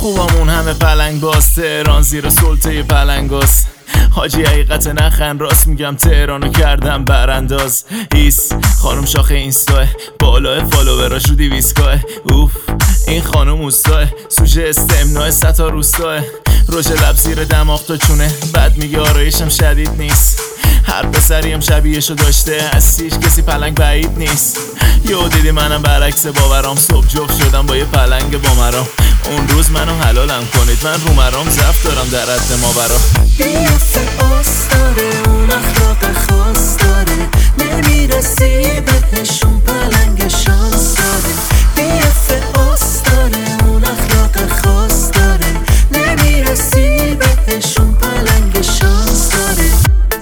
خوبمون همه پلنگ باز، تهران زیر سلطه پلنگاز. حاجی حقیقت نخن راست میگم، تهرانو کردم برانداز. ایس خانم شاخه اینستاه، بالای فالووراش رو 200K. اوف این خانم اوستاه، سوژه استمنای 100 تا روستاه. روش لب زیر دماغ تا چونه، بعد میگه آرایشم شدید نیست. هر پسریم شبیهشو داشته، از هیچ کسی پلنگ بعید نیست. یو دیدی منم برعکس باورام، صبح جفت شدم با یه پلنگ با مرام. اون روز منو حلالم کنید، من رو مرام زفت دارم در حد ماورا. بیافه آس داره، اون اخلاق خاص داره، نمیرسی بهشون پلنگ شانس داره. بیافه آس داره، اون اخلاق خاص داره، نمیرسی بهشون پلنگ شانس داره.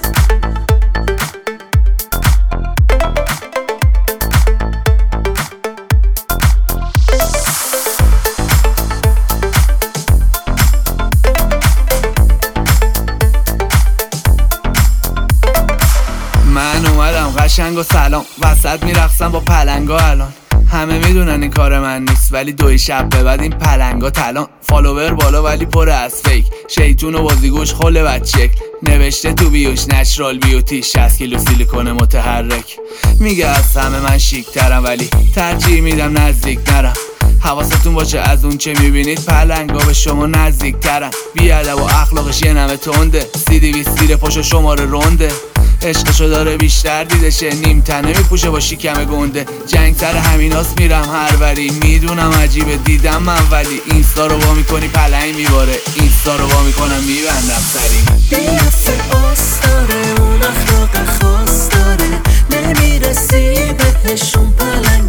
من اومدم قشنگ و سلام، وسط میرقصم با پلنگا الان. همه میدونن این کار من نیست، ولی دوی شب به بعد این پلنگا تلان. فالوور بالا ولی پر از فیک، شیطون و بازیگوش خل بچک. نوشته تو بیوش نچرال بیوتی، 60 کیلو سیلیکون متحرک. میگه از همه من شیک ترم، ولی ترجیح میدم نزدیک نرم. حواستون باشه از اون چه میبینید، پلنگا به شما نزدیک ترن. بیادب و اخلاقش یه نمه تنده، CD20 زیر پاشو شماره رونده. عشقشو داره بیشتر دیدشه، نیم تنه میپوشه با شیکم گنده. جنگ سر همیناست میرم هر وری، میدونم عجیبه دیدم من، ولی اینستا رو وا میکنی پلنگ میباره. اینستا رو وا میکنم میبندم سری. بیافه آس داره، اون اخلاق خاص داره، نمیرسی بهشون پلنگ